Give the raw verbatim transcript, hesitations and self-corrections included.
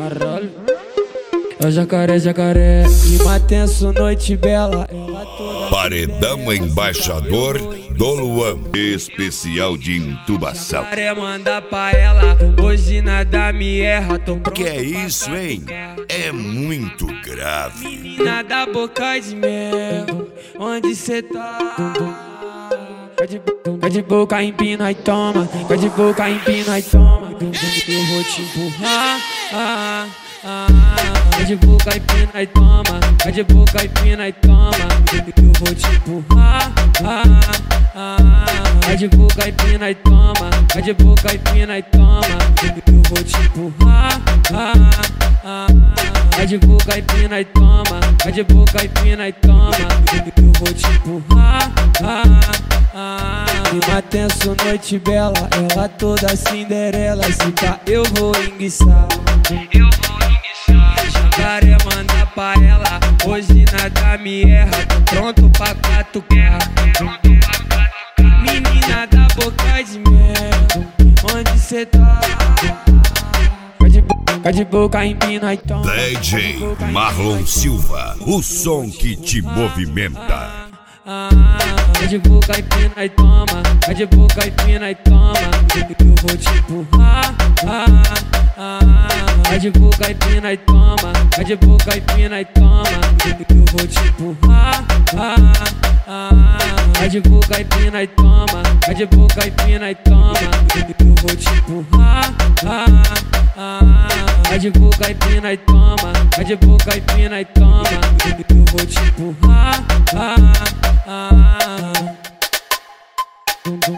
Caralho. É jacaré, jacaré, clima tenso, noite bela. Ela toda Paredão embaixador do Luan, especial de intubação. jacaré, manda pra ela, hoje nada me erra. Tô pronto Que é pra isso, hein? É muito grave. menina da boca de mel, onde cê tá? Vai de, vai de boca, empina e toma. Vai de boca, empina e toma. Eu vou te empurrar. Ah, ah, ah. Vai de boca, empina e toma. Vai de boca, empina e toma. Eu vou te empurrar. Ah, ah, ah. Vai de boca, empina e toma. Vai de boca, empina e toma. Eu vou te empurrar. Ah, ah, ah. Vai de boca, empina e toma. Vai de boca, empina e toma. Eu vou te empurrar. Ah, ah. Clima tenso, noite bela. Ela toda Cinderela. Se pá, eu vou enguiçar. Eu vou enguiçar. Jacaré, manda pra ela, hoje nada me erra. Tô pronto pra quatro guerra. Menina da boca de mel, onde cê tá? Vai de, vai de boca, empina e toma. D J Marlon Silva, o som que te movimenta. Vai de boca, empina e toma. Vai de boca, empina e toma. Eu vou te empurrar. Vai de boca, empina e toma. Vai de boca, empina e toma. Eu vou te empurrar. Vai de boca, empina e toma. Vai de boca, empina e toma. Eu vou te empurrar. Vai de boca, empina e toma. Vai de boca, empina e toma. Eu vou te empurrar.